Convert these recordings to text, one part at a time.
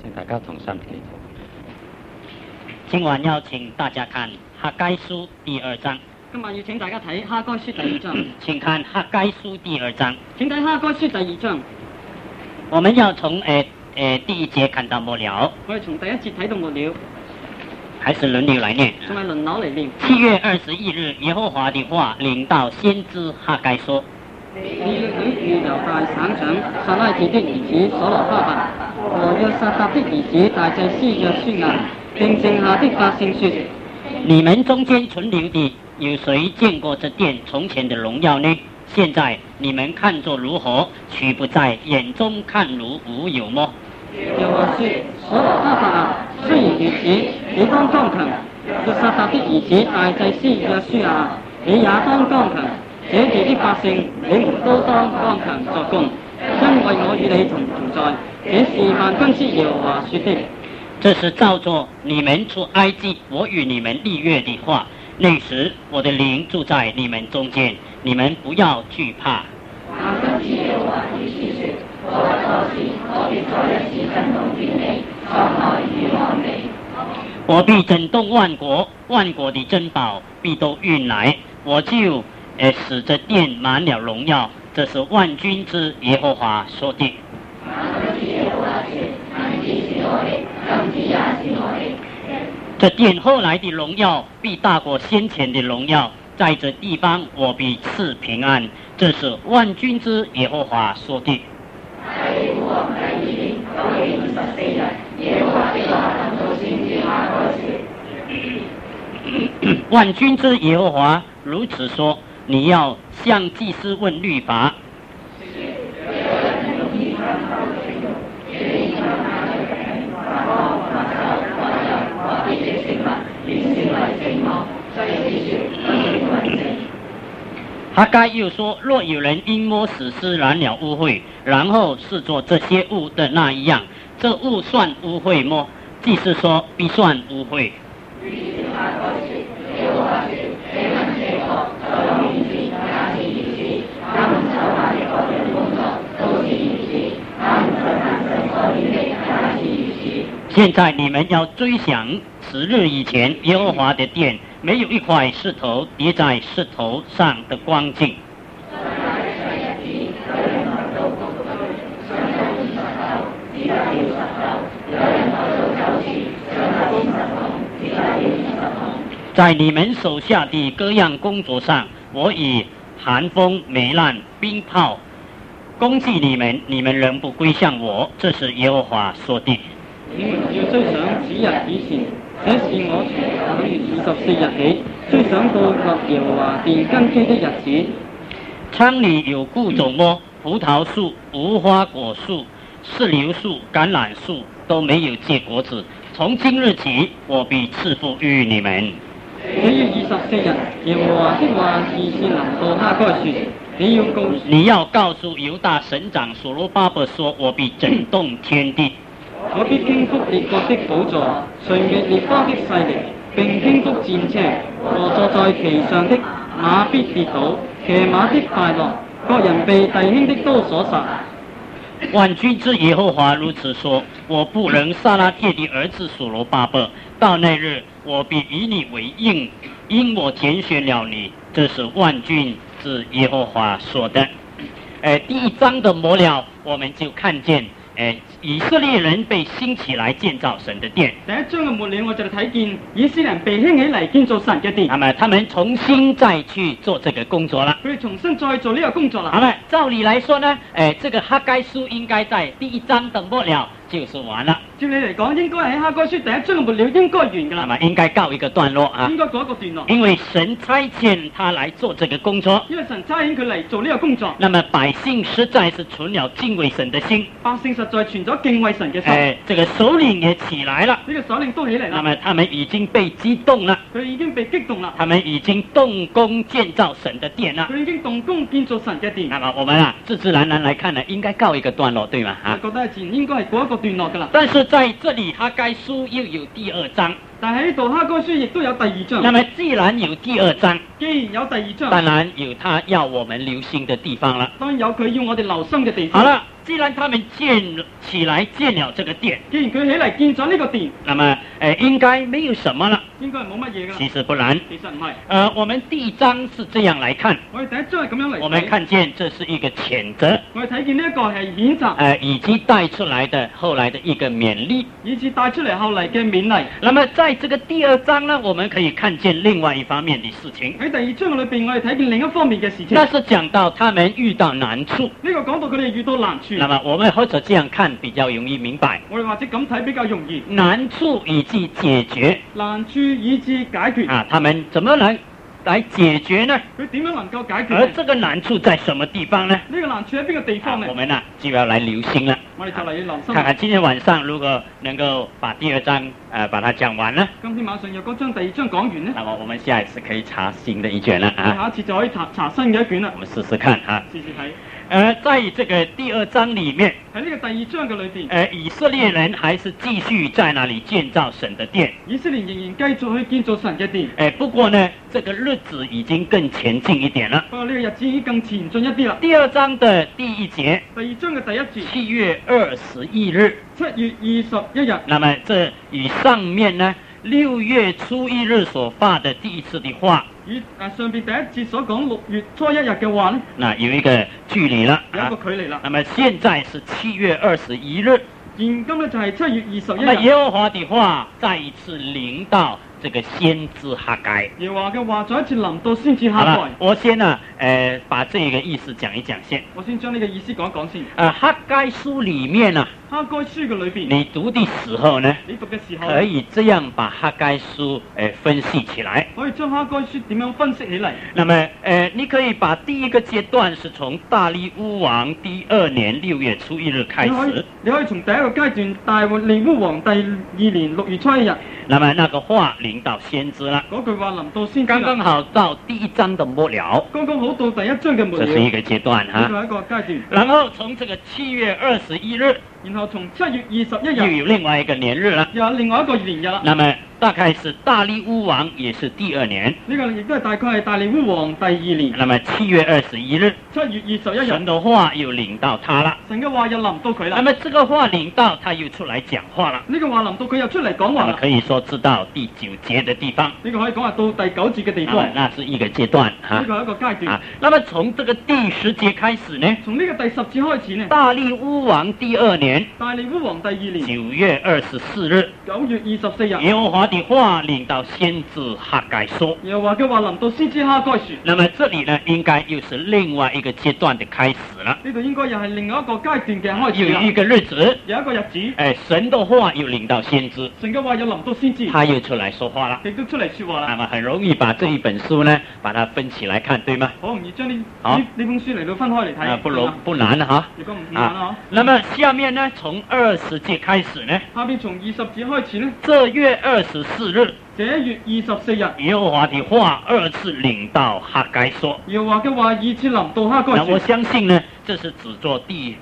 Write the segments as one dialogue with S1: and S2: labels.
S1: 請大家同心祈禱。
S2: 今晚要請大家看哈該書第2章。
S3: 今晚要請大家睇哈該書第2章。
S2: 請看哈該書第2章。
S3: 請睇哈該書第2章。
S2: 我們要從第1節看到末了。
S3: 我哋從第1節睇到末了。
S2: 還是輪流來念。
S3: 仲係輪流嚟念。
S2: 7月21日，耶和華的話臨到先知哈該說：
S3: 你要許與猶大省長撒拉鐵的兒子所羅巴伯和約撒答的兒子大祭司約書亞，並剩下的百姓說：
S2: 你們中間存留的，有誰見過這殿從前的榮耀呢？現在你們看作如何？豈不在眼中看如無有麼？
S3: 又話說：所羅巴伯啊，雖然如此，你當剛強；約撒答的兒子大祭司約書亞，你也當剛強。這地的百姓，你們都當剛強作工，因為我與你同在。這是萬軍之耶和華說的。
S2: 這是照着你們出埃及我與你們立約的話。那時我的靈住在你們中間，你們不要懼怕。
S4: 萬軍之耶和華如此說：我不作事，我必再一次震動天地，創愛與安美。
S2: 我必震動萬國，萬國的珍寶必都運來，我就使這殿滿了榮耀。這是萬軍之耶和華說的。這殿後來的榮耀必大過先前的榮耀，在這地方我必賜平安。這是萬軍之耶和華說的。萬軍之耶和華如此說：你要向祭司問律法。哈該又說：若有人因摸死屍染了污穢，然後是做這些物的那一樣，這物算污穢麼？祭司說：必算污穢。現在你們要追想此日以前耶和華的殿，沒有一塊石頭疊在石頭上的光景。在你們手下的各樣工作上，我以寒風、霉爛、冰雹攻擊你們，你們仍不歸向我，這是耶和華說的。
S3: 你們要追想此日以前，這是我從9月24日起追想到立耶和華殿根基的日子。
S2: 倉裏有穀種麼？葡萄樹、無花果樹、石榴樹、橄欖樹都沒有結果子。從今日起，我必賜福於你們。
S3: 9月24日，耶和華的話意是臨到哈該說：你要告訴猶大省長所羅巴伯說：我必震動天地。我必傾覆列國的寶座，除滅列邦的勢力，並傾覆戰車，和坐在其上的馬必跌倒，騎馬的敗落，各人被弟兄的刀所殺。
S2: 萬軍之耶和華如此說：我不能撒拉鐵的兒子所羅巴伯，到那日我必以你為應，因我揀選了你。這是萬軍之耶和華說的。第1章的末了，我們就看見以色列人被興起來建造神的殿。
S3: 第1章嘅末了，我就睇見以色列人被興起嚟建造神嘅殿。
S2: 那麼他們重新再去做這個工作了。
S3: 佢哋重新再做呢個工作啦。
S2: 好了，照理來說呢，這個哈該書應該在第1章的末了就是完了。
S3: 照你嚟講，應該喺哈該書第1章嘅末了應該完噶啦。
S2: 那麼應該告一個段落啊。
S3: 應該告一個段落。
S2: 因為神差遣他來做這個工作。
S3: 因為神差遣佢嚟做呢個工作。
S2: 那麼百姓實在是存了敬畏神的心。
S3: 百姓實在存咗敬畏神嘅心。
S2: 這個首領也起來了。
S3: 呢個首領都起嚟啦。
S2: 那麼他們已經被激動了。
S3: 佢已經被激動啦。
S2: 他們已經動工建造神的殿了。
S3: 佢已經動工建造神嘅殿。
S2: 那麼我們自然來看呢，應該告一個段落，對嗎？
S3: 我覺得自然應該係告一個段落㗎啦。
S2: 但是在這裡哈該書又有第二章。
S3: 但喺呢度哈該書亦都有第二章。
S2: 那麼既然有第二章，
S3: 既然有第二章，
S2: 當然有他要我們留心的地方了。
S3: 當然有佢要我哋留心嘅地方。
S2: 好了，既然他們起來建了這個殿，
S3: 既然佢起嚟建咗呢個殿，
S2: 那麼應該沒有什麼了。
S3: 應該係冇乜嘢㗎。
S2: 其實不然，
S3: 其實唔係。
S2: 我們第一章是這樣來看。
S3: 我哋第一章係咁樣嚟睇。
S2: 我們看見這是一個譴責。
S3: 我哋睇見呢一個係譴責。
S2: 以及帶出來的後來的一個勉勵，
S3: 以至帶出嚟後嚟嘅勉勵。
S2: 那麼在這個第二章呢，我們可以看見另外一方面的事情。
S3: 喺第二章裏邊，我哋睇見另一方面嘅事情。
S2: 那是講到他們遇到難處。
S3: 呢個講到佢哋遇到難處。
S2: 那麼我們或者這樣看比較容易明白。
S3: 我哋或者咁睇比較容易。
S2: 難處以及解決。
S3: 難處以至解決。
S2: 他們怎麼來解決呢？
S3: 佢點樣能夠解決？
S2: 而這個難處在什麼地方呢？
S3: 呢個難處喺邊個地方呢？
S2: 我們呢就要來留心了。
S3: 我哋就嚟要留心。
S2: 看看今天晚上如果能夠把第二章把它講完呢？
S3: 今天晚上若果將第二章講完呢？
S2: 那麼我們下一次可以查新的一卷了啊！
S3: 下一次就可以查新嘅一卷啦。
S2: 我們試試看啊！
S3: 試試睇。
S2: 在這個第二章裡面，
S3: 喺呢個第二章嘅裏邊，
S2: 以色列人還是繼續在那裡建造神的殿。
S3: 以色列仍然繼續去建造神嘅殿。
S2: 不過呢，這個日子已經更前進一點了。
S3: 不過呢個日子已經更前進一啲啦。
S2: 第二章的第一節，
S3: 第二章嘅第一節
S2: ，7月21日
S3: ，7月21日。
S2: 那麼這與上面呢6月初1日所發的第一次的話，
S3: 與上邊第一節所講6月初1日嘅話呢，
S2: 那有一個距離了，
S3: 有一個距離啦。
S2: 那麼現在是7月21日，
S3: 現今呢就係7月21日。
S2: 那麼耶和華的話再一次臨到這個先知哈該。
S3: 耶和華嘅話再一次臨到先知哈該。
S2: 我先呢，把這個意思講一講先。
S3: 我先將呢個意思講一講先。
S2: 哈該書裡面呢，
S3: 哈該書嘅裏邊，
S2: 你讀的時候呢，
S3: 你讀嘅時候
S2: 可以這樣把哈該書分析起來。
S3: 可以將哈該書點樣分析起嚟？
S2: 那麼你可以把第一個階段是從大利烏王第2年6月初1日開始。
S3: 你可以從第一個階段大利烏王第2年6月初1日。
S2: 那麼那個話臨到先知了。
S3: 嗰句話臨到先知。
S2: 剛剛好到第一章的末了。
S3: 剛剛好到第一章嘅末了。
S2: 這是一個階段哈。
S3: 呢個係一個階段。
S2: 然後從這個7月21日。
S3: 然後從7月21日。
S2: 又有另外一個年日了。
S3: 又有另外一個年日啦。
S2: 那麼大概是大利烏王也是第2年。
S3: 呢個亦都係大概係大利烏王第2年。
S2: 那麼7月21日。
S3: 7月21日。
S2: 神的話又臨到他了。
S3: 神嘅話又臨到佢啦。
S2: 那麼這個話臨到他又出來講話了。
S3: 呢個話臨到佢又出嚟講話啦。
S2: 可以說知道第9節的地方。
S3: 呢個可以講話到第9節嘅地方。
S2: 那是一個階段哈。
S3: 呢個係一個階段。
S2: 那麼從這個第10節開始呢？
S3: 從呢個第10節開始呢？
S2: 大利烏王第2年。
S3: 大利烏王第2年。
S2: 9月24日。
S3: 9月24日。
S2: 耶和華的話臨到先知哈該說。
S3: 耶和華嘅話臨到先知哈該說。
S2: 那麼這裡呢，應該又是另外一個階段的開始了。
S3: 呢度應該又係另外一個階段嘅開始。
S2: 有一個日子。
S3: 有一個日子。
S2: 神的話又臨到先知。
S3: 神嘅話又臨到先知。
S2: 他又出來說話了。
S3: 亦都出嚟說話啦。
S2: 那麼很容易把這一本書呢，把它分起來看，對嗎？
S3: 好容易將呢本書嚟到分開嚟睇。
S2: 不難哈。
S3: 如果唔難啊。
S2: 那麼下面呢，從20節開始呢？
S3: 下邊從20節開始呢？
S2: 這月24日。
S3: 這月24日。
S2: 耶和華的話2次臨到哈該說。
S3: 耶和華嘅話2次臨到哈該說。
S2: 我相信呢，這是指作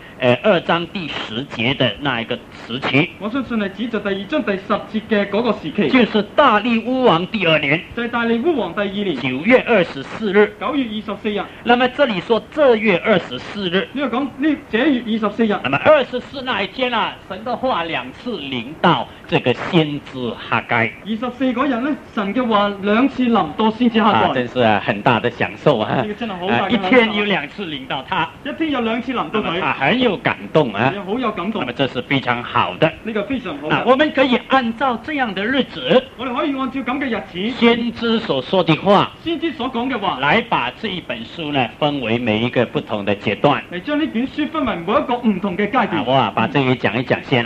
S2: 2章第10節的那一個時期。
S3: 我相信係指著第2章第10節嘅嗰個時期。
S2: 就是大利烏王第2年。
S3: 就係大利烏王第2年。
S2: 9月24日。
S3: 9月24日。
S2: 那麼這裡說這月24日。
S3: 呢個講呢這月24日。
S2: 那麼24那一天啊，神的話2次臨到這個先知哈該。
S3: 24嗰日呢，神嘅話2次臨到先知哈該。
S2: 真是很大的享受啊！
S3: 呢個真係好大嘅享受。
S2: 一天有2次臨到他。
S3: 一天有2次臨到佢。
S2: 很有感動啊！
S3: 好有感動。
S2: 那麼這是非常好的。
S3: 呢個非常好。
S2: 我們可以按照這樣的日子。
S3: 我哋可以按照咁嘅日子。
S2: 先知所說的話。
S3: 先知所講嘅話。
S2: 來把這一本書呢分為每一個不同的階段。
S3: 嚟將呢卷書分為每一個唔同嘅階段。
S2: 我把這個講一講先啊。
S3: 我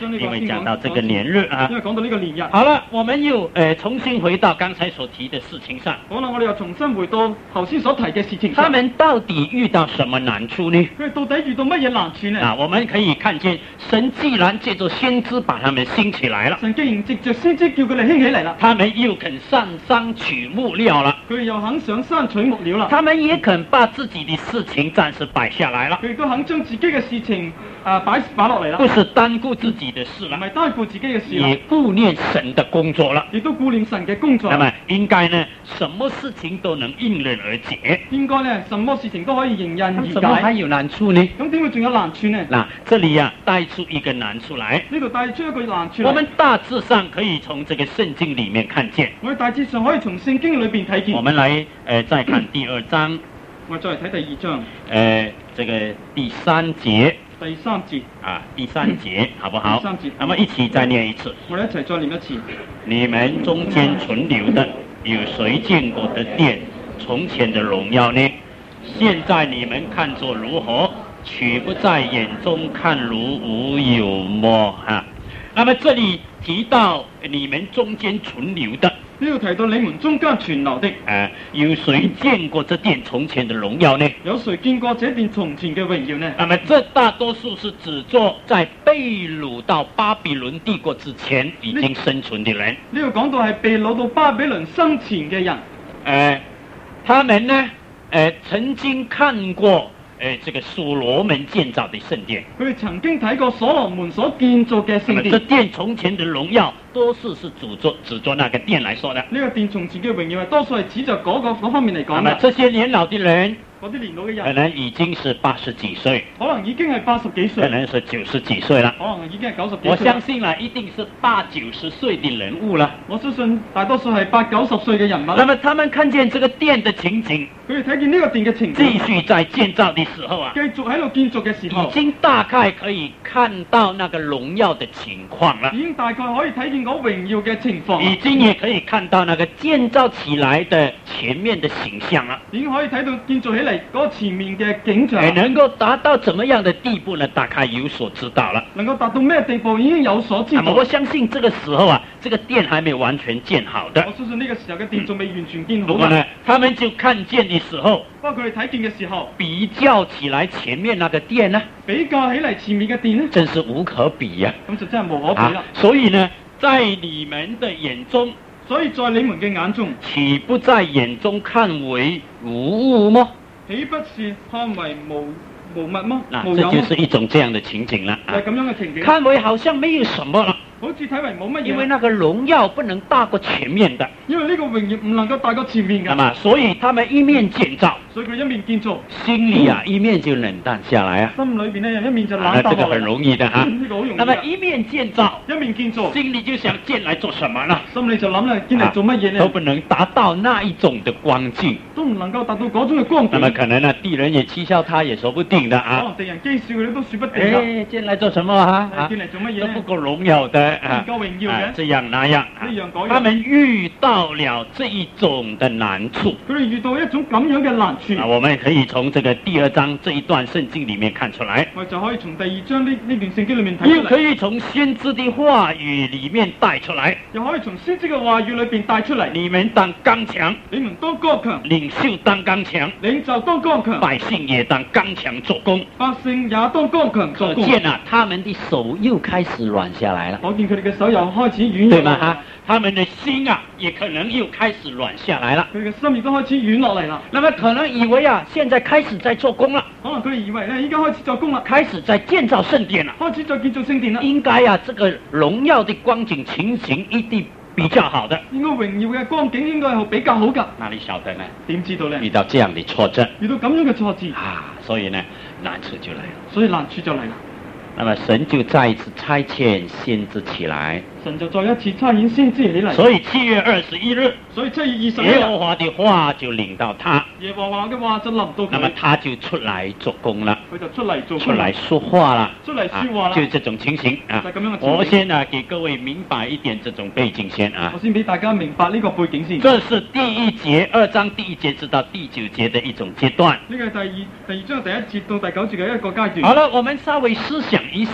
S2: 因为讲到这个年日啊。
S3: 因為講到呢個年日。
S2: 好了，我們又重新回到剛才所提的事情上。
S3: 好啦，我哋又重新回到頭先所提嘅事情上。
S2: 他們到底遇到什麼難處呢？
S3: 佢哋到底遇到乜嘢難處呢？
S2: 啊，我們可以看見神既然借着先知把他們興起來了，
S3: 神既然藉着先知叫佢哋興起嚟啦，
S2: 他們又肯上山取木料了，
S3: 佢哋又肯上山取木料啦，
S2: 他們也肯把自己的事情暫時擺下來了，
S3: 佢亦都肯將自己嘅事情擺落嚟啦，
S2: 不是單顧自己的事了，
S3: 唔係單顧自己嘅事啦，
S2: 也顧念神的工作了，
S3: 亦都顧念神嘅工作。
S2: 那麼應該呢，什麼事情都能迎刃而解。
S3: 應該呢，什麼事情都可以迎刃而解。
S2: 怎麼還有難處呢？
S3: 咁點會仲有難處呢？
S2: 嗱，這裡啊帶出一個難處來。
S3: 呢度帶出一個難處。
S2: 我們大致上可以從這個聖經裡面看見。
S3: 我哋大致上可以從聖經裏邊睇見。
S2: 我們來再看第2章。
S3: 我再嚟睇第2章。
S2: 這個第3節。
S3: 第3節
S2: 啊，第3節，好不好？
S3: 第3節，
S2: 那麼一起再念一次。
S3: 我哋一齊再念一次。
S2: 你們中間存留的，有誰見過的殿從前的榮耀呢？現在你們看作如何？豈不在眼中看如無有麼？啊，那麼這裡提到你們中間存留的。
S3: 呢度提到你們中間存留的，
S2: 有誰見過這殿從前的榮耀呢？
S3: 有誰見過這殿從前嘅榮耀呢？
S2: 那麼這大多數是指作在被擄到巴比倫帝國之前已經生存的人。
S3: 呢度講到係被擄到巴比倫生前嘅人，
S2: 他們呢，曾經看過。這個所羅門建造的聖殿，
S3: 佢哋曾經睇過所羅門所建造嘅聖殿。
S2: 這殿從前的榮耀，多數是指着那個殿來說的。
S3: 呢個殿從前嘅榮耀係多數係指着嗰方面嚟講。
S2: 那麼這些年老的人，
S3: 嗰啲年老嘅人，
S2: 可能已經是80幾歲，
S3: 可能已經係80幾歲，
S2: 可能是90幾歲了，
S3: 可能已經係90幾歲。
S2: 我相信啦，一定是80、90歲的人物了。
S3: 我相信大多數係80、90歲嘅人物。
S2: 那麼他們看見這個殿的情景，
S3: 佢哋睇見呢個殿嘅情景，
S2: 繼續在建造的時候啊，
S3: 繼續喺度建造嘅時候，
S2: 已經大概可以看到那個榮耀的情況了。
S3: 已經大概可以睇見嗰榮耀嘅情況，
S2: 已經也可以看到那個建造起來的前面的形象了。
S3: 已經可以睇到建造起嚟嗰前面嘅景象。
S2: 能夠達到怎麼樣的地步呢？大概有所知道了。
S3: 能夠達到咩地步已經有所知道。
S2: 那麼我相信這個時候啊，這個殿還沒完全建好的。
S3: 我相信呢個時候嘅殿仲未完全建好。
S2: 不過呢，他們就看見的時候，
S3: 不過佢哋睇見嘅時候，
S2: 比較起來前面那個殿呢，
S3: 比較起嚟前面嘅殿呢，
S2: 真是無可比呀。
S3: 咁就真係無可比啦。
S2: 所以呢，在你們的眼中，
S3: 所以在你們嘅眼中，
S2: 豈不在眼中看為無物麼？
S3: 豈不是看為無物嗎？
S2: 那這就是一種這樣的情景了。
S3: 就係咁樣嘅情景。
S2: 看為好像沒有什麼了。
S3: 好似睇為冇乜嘢，
S2: 因為那個榮耀不能大過前面的，
S3: 因為呢個榮耀唔能夠大過前面嘅，
S2: 那麼所以他們一面建造，
S3: 所以佢一面建造，
S2: 心裏啊一面就冷淡下來啊，
S3: 心裏邊呢一面就冷淡落嚟，
S2: 這個很容易的哈，
S3: 呢個好容易。
S2: 那麼一面建造，
S3: 一面建造，
S2: 心裏就想建來做什麼呢？
S3: 心裏就諗啦，建嚟做乜嘢呢？
S2: 都不能達到那一種的光景，
S3: 都唔能夠達到嗰種嘅光景。
S2: 那麼可能呢，敵人也譏笑他，也說不定的啊。
S3: 可能敵人譏笑佢哋都說不定㗎。
S2: 建來做什麼啊？
S3: 建嚟做乜嘢呢？
S2: 都不夠榮耀的啊，
S3: 唔夠榮耀。
S2: 這樣那樣，他們遇到了這一種的難處。
S3: 佢哋遇到一種咁樣嘅難處。
S2: 我們可以從這個第2章這一段聖經裡面看出來。
S3: 我就可以從第2章呢段聖經裡面睇出嚟。
S2: 又可以從先知的話語裡面帶出來。
S3: 又可以從先知嘅話語裏邊帶出嚟。
S2: 你們當剛強，
S3: 你們當剛強，
S2: 領袖當剛強，
S3: 領袖當剛強，
S2: 百姓也當剛強做工。
S3: 百姓也當剛強做工。
S2: 可見啊，他們的手又開始軟下來了。
S3: 我見佢哋嘅手又開始軟。
S2: 對嗎？哈，他們的心啊，也可能又開始軟下來了。
S3: 佢嘅心亦都開始軟落嚟啦。
S2: 那麼可能以為啊，現在開始在做工了。
S3: 可能佢哋以為呢，依家開始做工啦，
S2: 開始在建造聖殿了。
S3: 開始在建造聖殿啦。
S2: 應該啊，這個榮耀的光景情形一定比較好的。
S3: 應該榮耀嘅光景應該係比較好㗎。
S2: 哪裡曉得呢？
S3: 點知道呢？
S2: 遇到這樣的挫折，
S3: 遇到咁樣嘅挫折
S2: 啊，所以呢，難處就來了。
S3: 所以難處就嚟啦。
S2: 那麼神就再一次差遣先知起來。
S3: 神就再一次差遣先知起嚟。
S2: 所以7月21日，
S3: 所以7月21日，
S2: 耶和華的話就臨到他。
S3: 耶和華嘅話就臨到佢。
S2: 那麼他就出來做工了。
S3: 佢就出嚟做工。
S2: 出來說話了。
S3: 出嚟說話啦。
S2: 就這種情形啊。
S3: 就咁樣嘅情形。
S2: 我先啊，給各位明白一點這種背景先啊。
S3: 我先俾大家明白呢個背景先。
S2: 這是第1節2章第1節至到第9節的一種階段。
S3: 呢個係第二章第1節到第9節嘅一個階段。
S2: 好了，我們稍微思想一下。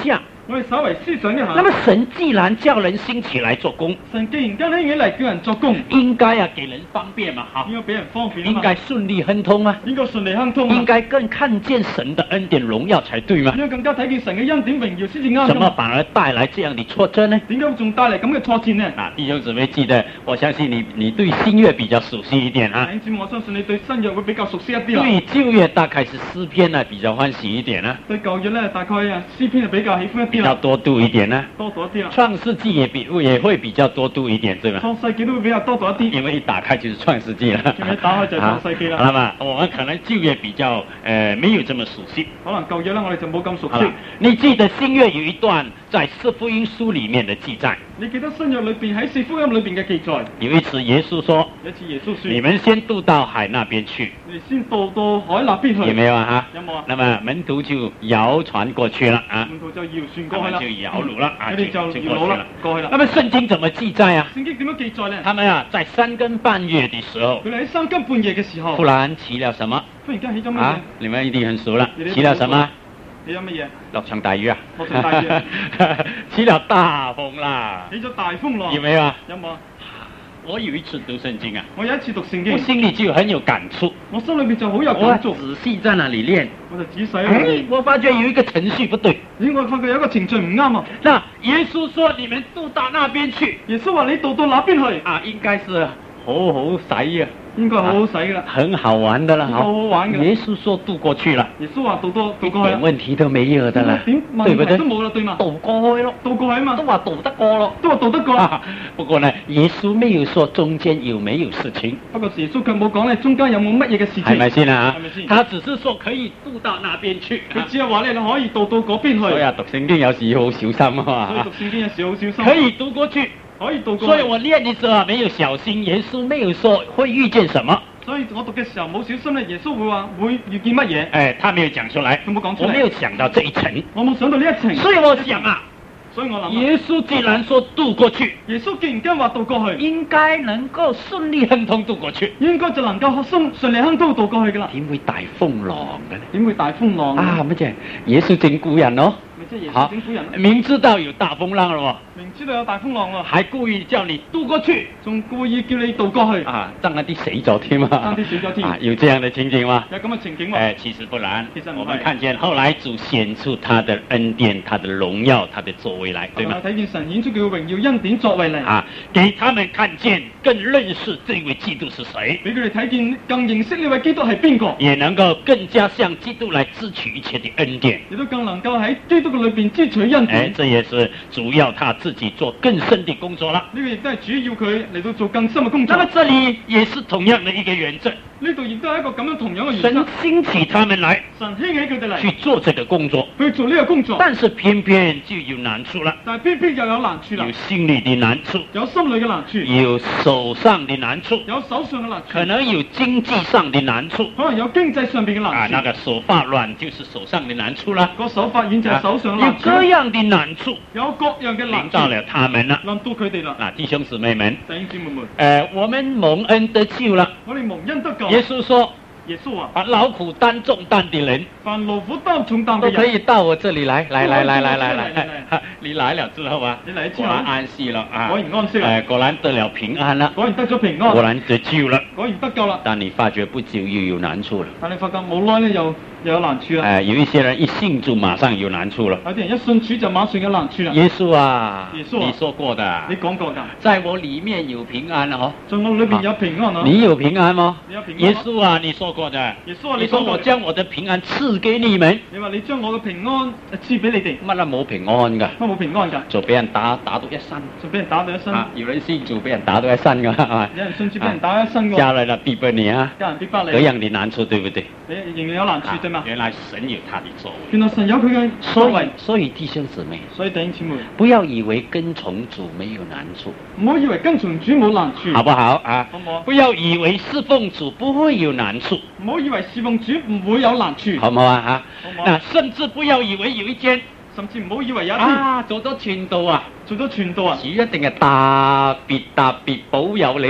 S3: 我哋稍微思想一下。
S2: 那么神既然叫人兴起来做工，
S3: 神既然今興起嚟叫人作工，
S2: 应該給人方便嘛，哈，
S3: 應該俾人方便啊
S2: 应
S3: 嘛，
S2: 該順利亨通啊，
S3: 應該順利亨通啊，
S2: 应該更看見神的恩典榮耀才對嘛，
S3: 應該更加睇見神嘅恩典榮耀先至啱㗎嘛。
S2: 怎麼反而帶來這樣的挫折呢？
S3: 點解仲帶嚟咁嘅挫折呢？
S2: 弟兄姊妹記得，我相信你對新約比較熟悉一點啊。
S3: 弟兄姊妹，我相信你對新約會比較熟悉一啲啦。
S2: 對舊約大概是詩篇呢比較歡喜一點啊。
S3: 對舊約咧，大概詩篇就比較喜歡一啲
S2: 比較多讀一點呢。
S3: 多讀一啲啦。
S2: 創世紀也會比較多讀一點，對嗎？
S3: 創世紀都會比較多讀一啲。
S2: 因為一打開就是創世紀了。
S3: 因為一打開就係創世紀啦。
S2: 那麼我們可能舊約比較沒有這麼熟悉。
S3: 可能舊約呢，我哋就冇咁熟悉。
S2: 你記得新約有一段在四福音書裡面的記載。
S3: 你記得新約裏邊喺四福音裏邊嘅記載。
S2: 有一次耶穌說：
S3: 有一次耶穌說：
S2: 你們先渡到海那邊去。
S3: 你先渡到海那邊去。
S2: 有沒有啊？
S3: 有冇啊？
S2: 那麼門徒就搖船過去了啊。
S3: 門徒就搖船過去啦。
S2: 就搖橹了啊。
S3: 佢哋就搖橹啦，過去啦。
S2: 那麼聖經怎麼記載啊？
S3: 聖經點樣記載呢？
S2: 他們啊，在三更半夜的時候，
S3: 佢哋喺三更半夜嘅時候，
S2: 忽然起了什麼？
S3: 忽然間起咗乜嘢？
S2: 啊，你們一定很熟了。起了什麼？
S3: 起咗乜嘢？
S2: 落場大雨啊！
S3: 落場大雨啊！
S2: 起了大風啦！
S3: 起咗大風浪。
S2: 有沒有啊？
S3: 有冇啊？
S2: 我有一次讀聖經啊，
S3: 我有一次讀聖經，
S2: 我心裡就很有感觸。
S3: 我心裏面就好有感觸。
S2: 我仔細在那裡練，
S3: 我就仔細喺度練。
S2: 我發覺有一個程序不對。
S3: 我發覺有一個程序唔啱啊！
S2: 那耶穌說：你們渡到那邊去。
S3: 耶穌話：你渡到那邊去
S2: 啊，應該是好好使啊。
S3: 應該好好使噶啦，
S2: 很好玩的啦，
S3: 好好玩嘅。
S2: 耶穌說渡過去了，
S3: 耶穌話渡過去，
S2: 一點問題都沒有的啦，
S3: 對不對？都冇啦，對嘛？
S2: 渡過去咯，
S3: 渡過去嘛，
S2: 都話渡得過咯，
S3: 都話渡得過。
S2: 不過呢，耶穌沒有說中間有沒有事情。
S3: 不過耶穌卻冇講咧，中間有冇乜嘢嘅事情。
S2: 係咪先啊？
S3: 係咪先？
S2: 他只是說可以渡到那邊去。
S3: 佢只係話你可以渡到嗰邊去。
S2: 所以啊，讀聖經有時要好小心啊嘛。
S3: 所以讀聖經有時好小心。
S2: 可以渡過去，
S3: 可以渡過去。
S2: 所以我練的時候沒有小心，耶穌沒有說會遇見什麼。
S3: 所以我讀嘅時候冇小心咧，耶穌會話會遇見乜嘢？
S2: 誒，他沒有講出來，
S3: 佢冇講出嚟。
S2: 我沒有想到這一層，
S3: 我冇想到呢一層。
S2: 所以我想啊，
S3: 所以我諗，
S2: 耶穌既然說渡過去，
S3: 耶穌既然間話渡過去，
S2: 應該能夠順利亨通渡過去，
S3: 應該就能夠順利亨通渡過去噶啦。
S2: 點會大風浪嘅呢？
S3: 點會大風浪
S2: 啊？乜啫？耶穌整蠱人咯。
S3: 好，
S2: 明知道有大風浪了喎，
S3: 明知道有大風浪喎，
S2: 還故意叫你渡過去，
S3: 仲故意叫你渡過去
S2: 啊，爭一啲死咗添啊，
S3: 爭啲死咗添，
S2: 有這樣的情景嗎？
S3: 有咁嘅情景喎。
S2: 其實不然，
S3: 其實
S2: 我們看見後來主顯出他的恩典、他的榮耀、他的作為來，對嗎？
S3: 睇見神顯出佢嘅榮耀恩典作為嚟，
S2: 啊，給他們看見，更認識這位基督是誰，
S3: 俾佢哋睇見，更認識呢位基督係邊個，
S2: 也能夠更加向基督來支取一切的恩典，
S3: 亦都更能夠喺基督嘅裏邊支取恩典。
S2: 這也是主要他自己做更深的工作啦。
S3: 呢個亦都係主要佢嚟到做更深嘅工作。
S2: 那麼這裡也是同樣的一個原則。
S3: 呢度亦都係一個咁樣同樣嘅原則。
S2: 神興起他們來，
S3: 神興起佢哋嚟
S2: 去做這個工作，
S3: 去做呢個工作。
S2: 但是偏偏就有難處啦。
S3: 但係偏偏又有難處啦。
S2: 有心理的難處，
S3: 有心理嘅難處，
S2: 有手上的難處，
S3: 有手上嘅難處，
S2: 可能有經濟上的難處，
S3: 可能有經濟上邊嘅難處。
S2: 啊，那個手發軟就是手上的難處啦。
S3: 個手發軟就係手上嘅難處。
S2: 有各樣的難處，
S3: 有各樣嘅難處。
S2: 臨到了他們啦，
S3: 臨到佢哋啦。
S2: 啊，弟兄姊妹們，
S3: 弟兄姊妹們，
S2: 我們蒙恩得救了。
S3: 我哋蒙恩得救。
S2: 耶穌說。
S3: 耶穌話：
S2: 凡勞苦擔重擔的人，
S3: 凡勞苦擔重擔的人，
S2: 都可以到我這裡來。你來了之後啊，果然安息了啊，
S3: 果然安息了，
S2: 果然得了平安了，
S3: 果然得咗平安，
S2: 果然得救了，
S3: 果然得救了。
S2: 但你發覺不久又有難處了。
S3: 但你發覺冇耐咧，又有難處啦。
S2: 有一些人一信主馬上有難處了。
S3: 有啲人一信主就馬上有難處啦。
S2: 耶穌啊，
S3: 耶穌啊，
S2: 你說過的，
S3: 你講過㗎，
S2: 在我裡面有平安啊，
S3: 在我裏邊有平安啊。
S2: 你有平安嗎？
S3: 你有平安。
S2: 耶穌啊，你說過的。
S3: 耶穌啊，
S2: 你說我將我的平安賜給你們。
S3: 你話你將我嘅平安賜俾你哋。
S2: 乜都冇平安㗎。
S3: 乜冇平安㗎？
S2: 就俾人打到一身。
S3: 就俾人打到一身。
S2: 有人信主俾人打到一身㗎，係咪？
S3: 有人信主俾人打一身㗎。
S2: 家人啊逼迫你啊。
S3: 家人逼迫你。
S2: 各樣的難處，對不對？
S3: 你仍然有難處，對嗎？
S2: 原來神有他的作為。
S3: 原來神有佢嘅作為。
S2: 所以弟兄姊妹，
S3: 所以弟兄姊妹，
S2: 不要以為跟從主沒有難處。
S3: 唔好以為跟從主冇難處，
S2: 好不好啊？
S3: 好唔好？
S2: 不要以為侍奉主不會有難處。
S3: 唔好以為侍奉主唔會有難處，
S2: 好唔好啊？
S3: 好唔好？
S2: 甚至不要以為有一天，
S3: 甚至唔好以為有一天
S2: 做咗傳道啊，
S3: 做咗傳道啊，
S2: 主一定係特別保佑你嘅。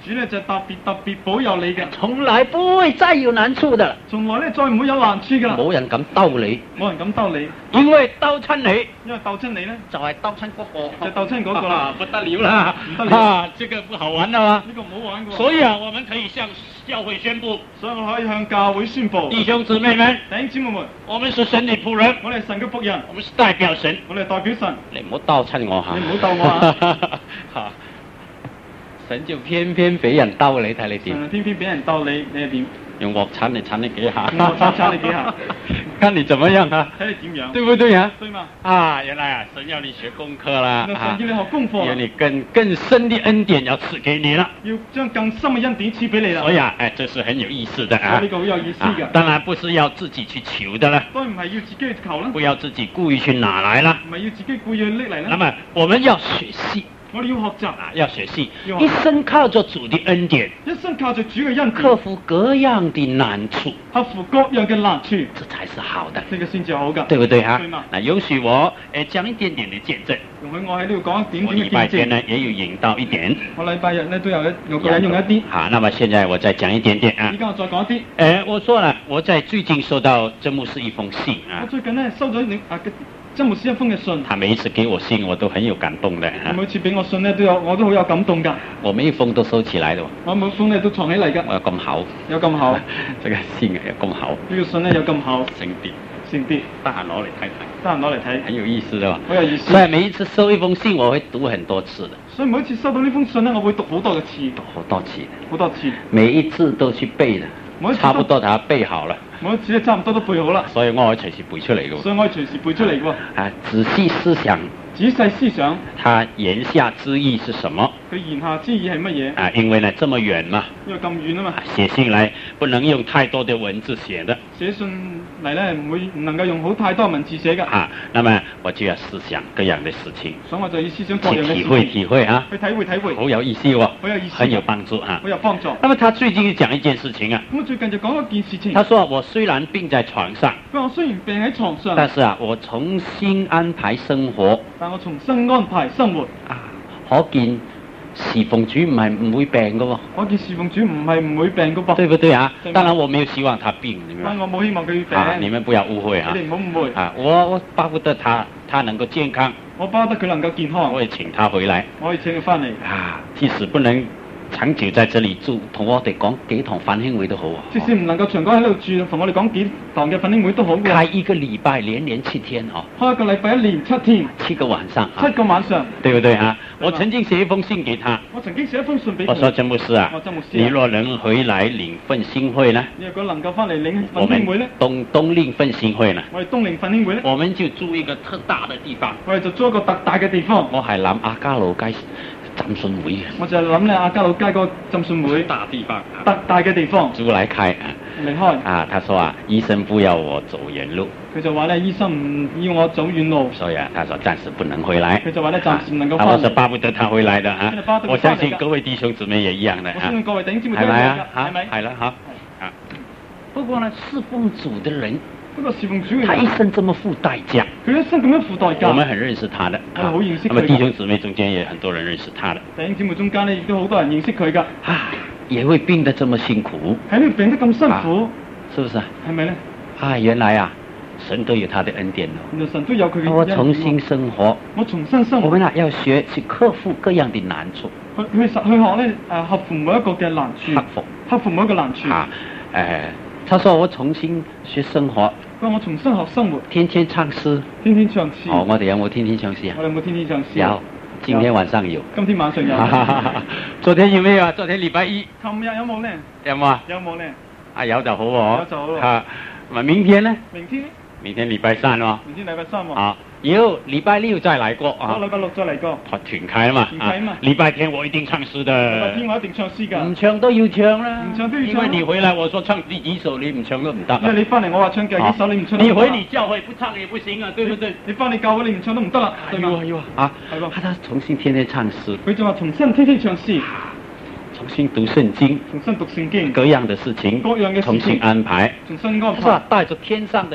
S3: 主咧就特別保佑你嘅，
S2: 從來不會再有難處的。
S3: 從來咧再唔會有難處㗎啦，
S2: 冇人敢兜你，
S3: 冇人敢兜你，
S2: 因為兜親你，
S3: 因為鬥親你咧
S2: 就係兜親嗰個，
S3: 就鬥親嗰個啦，
S2: 不得了啦，
S3: 唔得了
S2: 啊，這個不好玩啦嘛。
S3: 呢個唔好玩㗎喎。
S2: 所以啊，我們可以向教會宣布，
S3: 所以我可以向教會宣佈，
S2: 弟兄姊妹們，
S3: 弟兄姊妹們，
S2: 我們是神的僕人，
S3: 我哋係神嘅僕人，
S2: 我們是代表神，
S3: 我哋係代表神，
S2: 你唔好兜親我嚇，
S3: 你唔好鬥我
S2: 啊！神就偏偏俾人兜你，睇你點？
S3: 神偏偏俾人鬥你，你係點？
S2: 用鑊鏟嚟鏟你幾下？
S3: 用鑊鏟鏟你幾下？
S2: 看你怎麼樣啊？
S3: 睇你點樣？
S2: 對不對啊？
S3: 對嘛？
S2: 啊，原來啊，神要你學功課啦，
S3: 神要你學功課，
S2: 有你更深的恩典要賜給你了，
S3: 要將更深嘅恩典賜俾你啦。
S2: 所以啊，哎，這是很有意思的啊。
S3: 呢個好有意思嘅。
S2: 當然不是要自己去求的啦，
S3: 當然唔係要自己去求啦，
S2: 不要自己故意去拿來啦。
S3: 唔係要自己故意去拎嚟啦。
S2: 那麼我們要學習。
S3: 我哋要學習
S2: 啊，要學習，一生靠着主的恩典，
S3: 一生靠着主嘅恩典，
S2: 克服各樣的難處，
S3: 克服各樣嘅難處，
S2: 這才是好的，
S3: 呢個先至好㗎，
S2: 對不對啊？
S3: 對嘛？
S2: 那容許我講一點點的見證，
S3: 容許我喺呢度講一點點嘅見證。
S2: 我禮拜天呢也有引導一點，
S3: 我禮拜日呢都有個引用一啲。
S2: 好，那麼現在我再講一點點啊。
S3: 而家我再講一啲。
S2: 我說了，我在最近收到曾牧師一封信啊。
S3: 我最近呢收咗曾牧師一封嘅信，
S2: 他每一次給我信，我都很有感動的。
S3: 每次俾我信呢，我都好有感動㗎。
S2: 我每一封都收起來的。
S3: 我每封呢都藏起嚟㗎。
S2: 我有咁厚，
S3: 有咁厚。
S2: 這個信有咁厚。
S3: 呢個信呢有咁厚。
S2: 成啲，
S3: 成啲。
S2: 得閒攞嚟睇睇。
S3: 得閒攞嚟睇。
S2: 很有意思的嘛。
S3: 好有意思。
S2: 所以每一次收一封信，我會讀很多次的。
S3: 所以每一次收到呢封信呢，我會讀好多嘅次。
S2: 讀好多次。
S3: 好多次。
S2: 每一次都去背的。差不多，他背好了。
S3: 每一次都差唔多都背好啦。
S2: 所以我可以隨時背出嚟嘅。
S3: 所以我可以隨時背出嚟嘅喎。
S2: 啊，仔細思想。
S3: 仔細思想。
S2: 他言下之意是什麼？
S3: 佢言下之意係乜嘢？
S2: 啊，因為呢這麼遠嘛。
S3: 因為咁遠啊嘛。
S2: 寫信來不能用太多的文字寫的。
S3: 寫信嚟呢唔能夠用太多文字寫㗎。
S2: 啊，那麼我就要思想各樣的事情。
S3: 所以我就要思想各樣嘅事情。
S2: 去體會啊。
S3: 去體會。
S2: 好有意思喎。
S3: 好有意思。
S2: 很有幫助啊。
S3: 好有幫助。
S2: 那麼他最近講一件事情啊。
S3: 咁最近就講一件事情。
S2: 他說我雖然病在床上。
S3: 我雖然病喺床上。
S2: 但是啊，我重新安排生活。
S3: 但我重新安排生活。
S2: 啊，可見侍奉主唔係唔會病噶喎。
S3: 可見侍奉主唔係唔會病噶噃。
S2: 對不對啊？當然我沒有希望他病，你明白？
S3: 但我冇希望佢病。
S2: 啊，你們不要誤會啊！
S3: 你哋唔好誤會。
S2: 啊，我巴不得他能夠健康。
S3: 我巴不得佢能夠健康。
S2: 我會請他回來。
S3: 我會請佢翻嚟。
S2: 啊，即使不能長久在這裡住，同我哋講幾堂奮興會都好。
S3: 即使唔能夠長久喺呢度住，同我哋講幾堂嘅奮興會都好嘅。
S2: 開一個禮拜連7天哦。
S3: 開一個禮拜一連7天。
S2: 7個晚上。
S3: 7個晚上。
S2: 對不對啊？我曾經寫一封信給他。
S3: 我曾經寫一封信俾佢。
S2: 我說曾牧師啊，你若能回來領奮興會呢？
S3: 你如果能夠翻嚟領奮興會呢？
S2: 東領奮興會呢？
S3: 我哋東領奮興會呢？
S2: 我們就租一個特大的地方。
S3: 我哋就租一個特大嘅地方。
S2: 我係諗亞皆老街浸信會嘅。
S3: 我就係諗咧亞皆老街個浸信會。
S2: 大地方。
S3: 特大嘅地方。
S2: 租來開。
S3: 嚟開。
S2: 啊，他說啊，醫生不要我走遠路。
S3: 佢就話咧，醫生唔要我走遠路。
S2: 所以啊，他說暫時不能回來。
S3: 佢就話咧，暫時唔能夠翻嚟。
S2: 我是巴不得他回來的啊。我相信各位弟兄姊妹也一樣的。
S3: 我相信各位弟兄姊妹都
S2: 係咪啊？
S3: 係咪？
S2: 係啦，好。啊。不過呢，侍奉主的人。
S3: 不過侍奉主嘅人。
S2: 他一生這麼付代價。
S3: 佢一生咁樣付代價。
S2: 我們很認識他的。
S3: 我好認識佢。
S2: 那麼弟兄姊妹中間也很多人認識他的。
S3: 弟兄姊妹中間呢，亦都好多人認識佢㗎。
S2: 啊，也會病得這麼辛苦。
S3: 喺呢度病得咁辛苦。
S2: 是不是啊？
S3: 係咪呢？
S2: 啊，原來啊，神都有他的恩典咯。
S3: 原來神都有佢嘅恩典。
S2: 我重新生活。
S3: 我重新生活。
S2: 我們啊要學去克服各樣的難處。
S3: 去學咧克服每一個嘅難處。克服每一個難處。
S2: 啊，他說我重新學生活。
S3: 佢話我重新學生活。
S2: 天天唱詩。天
S3: 天唱詩。
S2: 哦，我哋有冇天天唱詩啊？
S3: 我哋有冇天天唱詩？
S2: 有，今天晚上有。
S3: 今天晚上有。
S2: 昨天有沒有啊？昨天禮拜一。
S3: 琴日有冇呢？
S2: 有冇啊？
S3: 有冇呢？
S2: 啊，有就好喎。
S3: 有就好咯。
S2: 啊，明天呢？
S3: 明天呢？
S2: 明天禮拜3喎。
S3: 明天禮拜3喎。
S2: 啊，以後禮拜6再來過啊。
S3: 禮拜6再嚟過。
S2: 團契啊嘛。團契嘛。禮拜天我一定唱詩的。
S3: 禮拜天我一定唱詩㗎。唔
S2: 唱都要唱啦。
S3: 唔唱都要唱。
S2: 因為你回來我說唱第幾首，你唔唱都唔得。
S3: 因為你翻嚟我話唱幾首，你唔唱。
S2: 你回你教會不唱也不行啊，對不對？
S3: 你翻你教會你唔唱都唔得啦。
S2: 係喎啊。係喎。他重新天天唱詩。
S3: 佢就話重新天天唱詩。
S2: 重新讀聖經，
S3: 重新讀聖經，
S2: 各樣的事情，
S3: 各樣嘅事情，
S2: 重新安排，
S3: 重新安排，
S2: 是吧？帶着天上的喜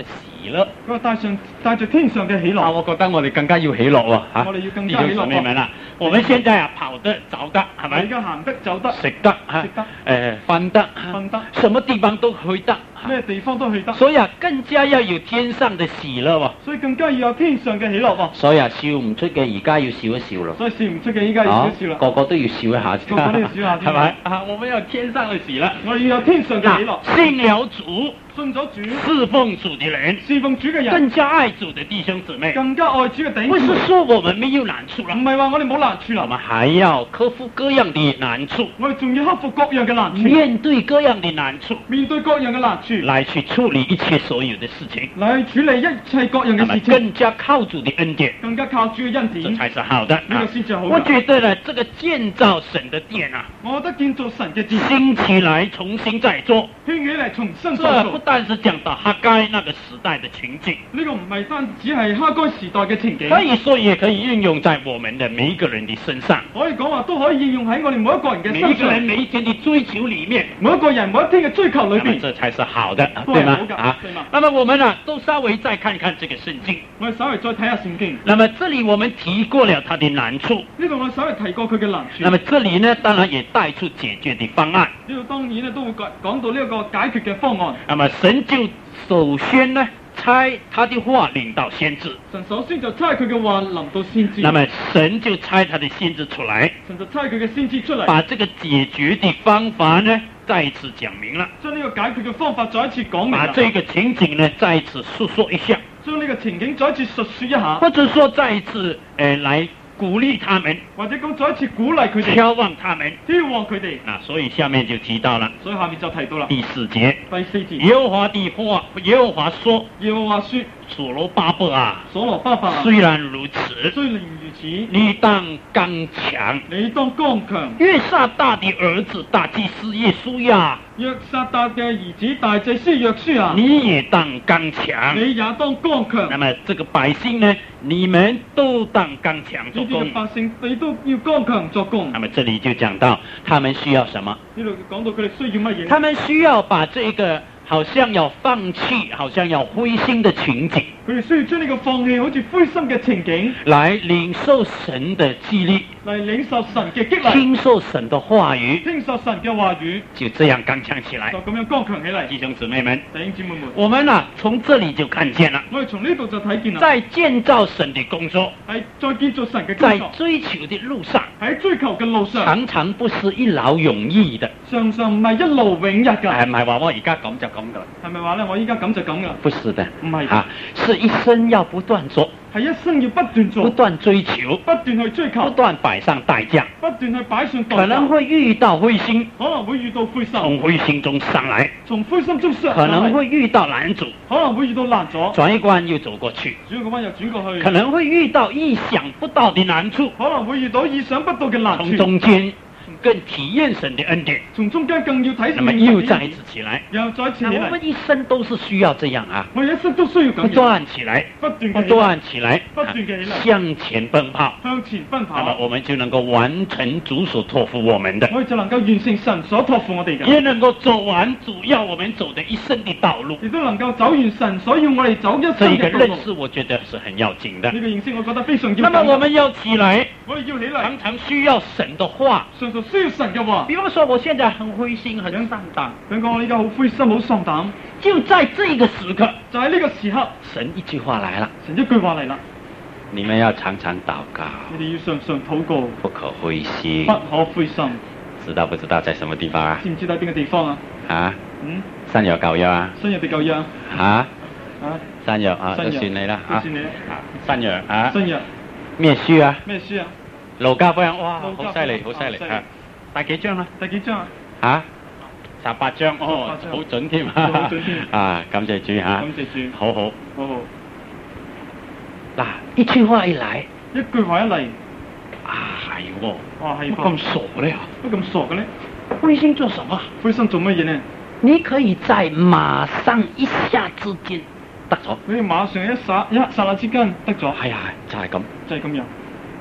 S1: 樂。
S5: 佢話帶着天上嘅喜樂。
S1: 我覺得我哋更加要喜樂喎嚇。
S5: 我哋要更
S2: 弟
S5: 加喜樂。
S2: 兄姊妹們啊，我們現在啊跑得走得，係咪？
S5: 而家行得走得，
S2: 食得嚇，瞓得，
S5: 瞓得，
S2: 什麼地方都去得。
S5: 咩地方都去得。
S2: 所以啊，更加要有天上嘅喜樂喎。
S5: 所以更加要有天上嘅喜樂喎。
S2: 所以啊，笑唔出嘅而家要笑一笑咯。
S5: 所以笑唔出嘅依家要笑啦。
S2: 個個都要笑一下，
S5: 個個都要笑下，
S2: 係咪？啊，我們有天上嘅喜樂。
S5: 我哋要有天上嘅喜樂。
S2: 信了主。
S5: 信咗主，
S2: 侍奉主的人，
S5: 侍奉主嘅人，
S2: 更加愛主的弟兄姊妹，
S5: 更加愛主嘅弟兄。
S2: 不是說我們沒有難處啦，
S5: 唔係話我哋冇難處啦，
S2: 我們還要克服各樣的難處，
S5: 我哋仲要克服各樣嘅難處，
S2: 面對各樣的難處，
S5: 面對各樣嘅難處，
S2: 來去處理一切所有的事情，
S5: 來處理一切各樣嘅事情，
S2: 更加靠主的恩典，
S5: 更加靠主嘅恩典，
S2: 這才是好的。
S5: 呢個先至好。
S2: 我覺得呢，這個建造神的殿啊，
S5: 我覺得建造神嘅殿，
S2: 興起來重新再做，
S5: 興起嚟重新再做，
S2: 不單是講到哈該那個時代的情景，
S5: 呢個唔係單只係哈該時代嘅情景，
S2: 可以說也可以應用在我們的每一個人的身上。
S5: 可以講話都可以應用喺我哋每一個人嘅身上。
S2: 每一個人每一天的追求裡面，
S5: 每一個人每一天嘅追求裏邊，
S2: 這才是好的，對嗎？啊，那麼我們呢，都稍微再看看這個聖經。
S5: 我哋稍微再睇下聖經。
S2: 那麼這裡我們提過了它的難處。
S5: 呢度我稍微提過佢嘅難處。
S2: 那麼這裡呢，當然也帶出解決的方案。
S5: 呢度當然呢都會講到呢一個解決嘅方案。
S2: 那麼神就首先呢，差他的話領到先知。
S5: 神首先就差佢嘅話臨到先知。
S2: 那麼神就差他的先知出來。
S5: 神就差佢嘅先知出嚟。
S2: 把這個解決的方法呢，再一次講明了。
S5: 將呢個解決嘅方法再一次講明。
S2: 把這個情景呢，再一次述說一下。
S5: 將呢個情景再一次述說一下。
S2: 或者說再一次來鼓勵他們，
S5: 或者講再一次鼓勵佢哋，
S2: 眺望他們，
S5: 眺望佢哋。
S2: 啊，所以下面就提到了，
S5: 所以下面就提到啦。
S2: 第4節，
S5: 耶和
S2: 華的話，耶和華說，
S5: 耶和華說，
S2: 所羅巴伯啊，
S5: 所羅巴伯啊，
S2: 雖然如此，
S5: 雖然如此，
S2: 你當剛強，
S5: 你當剛強。
S2: 約撒大的兒子大祭司耶穌呀，
S5: 約撒大嘅兒子大祭司約書啊，
S2: 你也當剛強，
S5: 你也當剛強。
S2: 那麼這個百姓呢，你們都當剛強做工。
S5: 呢啲百姓你都要剛強作工。
S2: 那麼這裡就講到，他們需要什麼？
S5: 呢度講到佢哋需要乜嘢？
S2: 他們需要把這個好像要放棄、好像要灰心的情景，
S5: 佢哋需要將呢個放棄、好似灰心嘅情景，
S2: 來領受神的激勵，
S5: 嚟領受神嘅激勵，
S2: 聽受神的話語，
S5: 聽受神嘅話語，
S2: 就這樣剛強起來。
S5: 就咁樣剛強起嚟。
S2: 弟兄姊妹們，
S5: 弟兄姊妹們，
S2: 我們啊，從這裡就看見了，
S5: 我哋從呢度就睇見啦，
S2: 在建造神的工作，
S5: 係在建造神嘅工
S2: 在
S5: 作，
S2: 追求的路上，
S5: 喺追求嘅路上，
S2: 常常不是一勞永逸的。
S5: 常常唔係一勞永逸㗎。
S2: 係咪話我而家咁就咁噶啦？
S5: 係咪話咧？我依家咁就咁㗎？
S2: 不是的，
S5: 唔係
S2: 啊，是一生要不斷做，
S5: 係一生要不斷做，
S2: 不斷追求，
S5: 不斷去追求，
S2: 不斷擺上代價，
S5: 不斷去擺上代價，
S2: 可能會遇到灰心，
S5: 可能會遇到灰心，
S2: 從灰心中上來，
S5: 從灰心中上來，
S2: 可能會遇到攔阻，
S5: 可能會遇到攔阻，
S2: 轉一彎又走過去，
S5: 轉個彎又轉過去，
S2: 可能會遇到意想不到的難處，
S5: 可能會遇到意想不到嘅難處，
S2: 從中間更體驗神的恩典，
S5: 從中間更要體驗。
S2: 那麼又再一次起來，
S5: 又再一次起來。
S2: 我們一生都是需要這樣啊，
S5: 我哋一生都需要咁樣，
S2: 不斷起來，
S5: 不斷
S2: 不斷起來，
S5: 不斷嘅起來，
S2: 向前奔跑，
S5: 向前奔跑。
S2: 那麼我們就能夠完成主所託付我們的，
S5: 我哋就能夠完成神所託付我哋嘅，
S2: 也能夠走完主要我們走的一生的道路。
S5: 亦都能夠走完神所要我哋走一生
S2: 這一個
S5: 嘅道路。
S2: 認識我覺得是很要緊的。
S5: 呢個認識我覺得非常要緊。
S2: 那麼我們要起來，
S5: 我哋要起來，
S2: 常常需要神的話。
S5: 常常需要神嘅話。
S2: 比方說，我現在很灰心、很喪膽。
S5: 想講我依家好灰心、好喪膽。
S2: 就在這個時刻，
S5: 就喺呢個時刻，
S2: 神一句話來了。
S5: 神一句話嚟啦。
S2: 你們要常常禱告。
S5: 你哋要常常禱告。
S2: 不可灰心。
S5: 不可灰心。
S2: 知道不知道在什麼地方啊？
S5: 知唔知道邊個地方啊？
S2: 啊？新約舊約啊？
S5: 新約定舊約啊？
S2: 啊？新約啊？都算你啦。
S5: 都算你啦。
S2: 新約啊？
S5: 新約。
S2: 咩書啊？
S5: 咩書啊？
S2: 路加福音，哇，好犀利，好犀利啊！第幾章啊？
S5: 第幾章啊？
S2: 嚇？18章，哦，好準添啊！
S5: 好準添
S2: 啊，感謝主嚇！
S5: 感謝主，
S2: 好好，
S5: 好好。
S2: 嗱，一句話一嚟，
S5: 一句話一嚟，
S2: 係喎，
S5: 哇係噃，
S2: 咁傻咧？
S5: 乜咁傻嘅咧？
S2: 灰心做什麼？
S5: 灰心做乜嘢呢？
S2: 你可以在馬上一下之間得咗，
S5: 你馬上一剎那之間得咗。
S2: 係啊，就係咁，
S5: 就係咁樣。